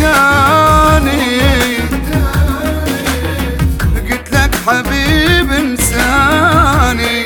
جاني، قلت لك حبيب انساني،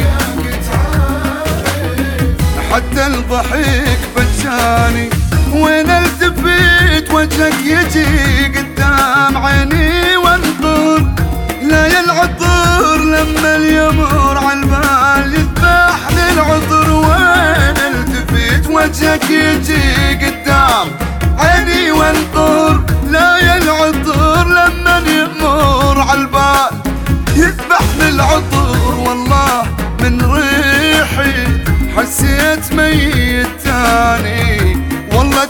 حتى الضحك بجاني، وين التفيت وجهك يجي قدام عيني وانظر، لا ينعذر لما اليمر عالبال يذبح للعذر، وين التفيت وجهك يجي قدام عيني وانظر، لا ينعذر لما اليمر عالبال يذبح للعذر، والله من ريحي حسيت ميت تاني، والله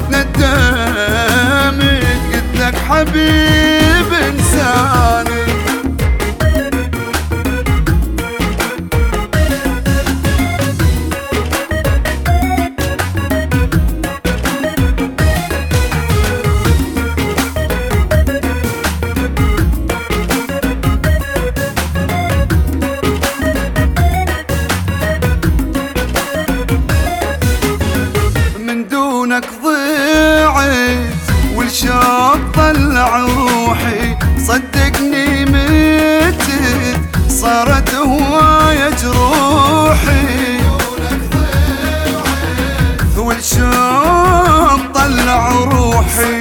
تندمت قلت لك حبيب انساني. دونك ضيعت والشوق طلع روحي، صدقني متت صارت هواية جروحي، دونك ضيعت والشوق طلع روحي،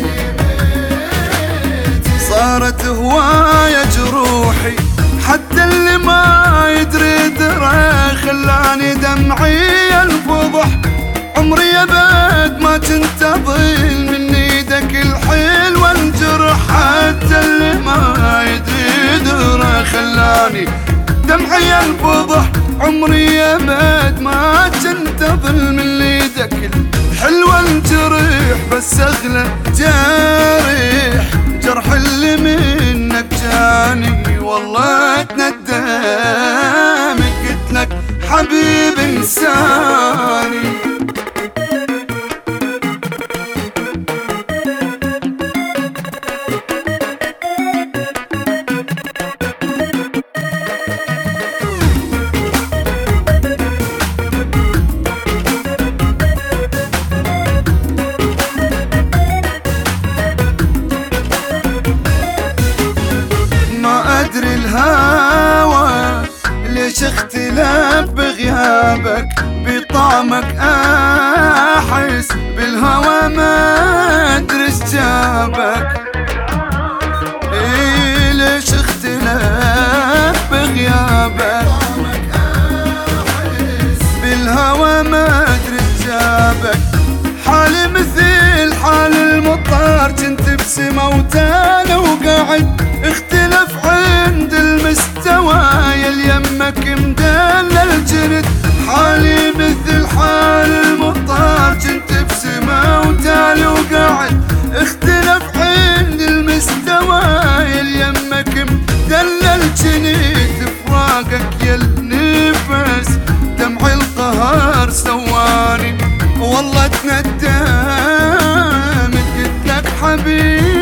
صارت هواية جروحي، حتى اللي ما يدري درى خلاني دمعي ينفضح، عمري ابد ما كنت اضل من ايدك الحلوة انجرح، حتى اللي ما يدري درى خلاني دمعي ينفضح، عمري ابد ما كنت اضل من ايدك الحلوة انجرح، بس اغلى جارح جرح اللي منك جاني، والله تندمت قلت لك حبيب انساني. أدري الهوى ليش اختلاف بغيابك، بطعمك أحس بالهوى ما أدري ايش جابك، إيه ليش اختلاف بغيابك، بالهوى ما أدري ايش جابك، حالي مثل حال المطار كنت بسما وتانا وقاعد، اختلف عند المستوى يمك مدلل جرد، حالي مثل حال المطار كنت بسما وتالي وقاعد، اختلف عند المستوى يمك مدلل جرد، فراقك يا النفس دمع القهر سواني، والله تندمت قلت لك حبيب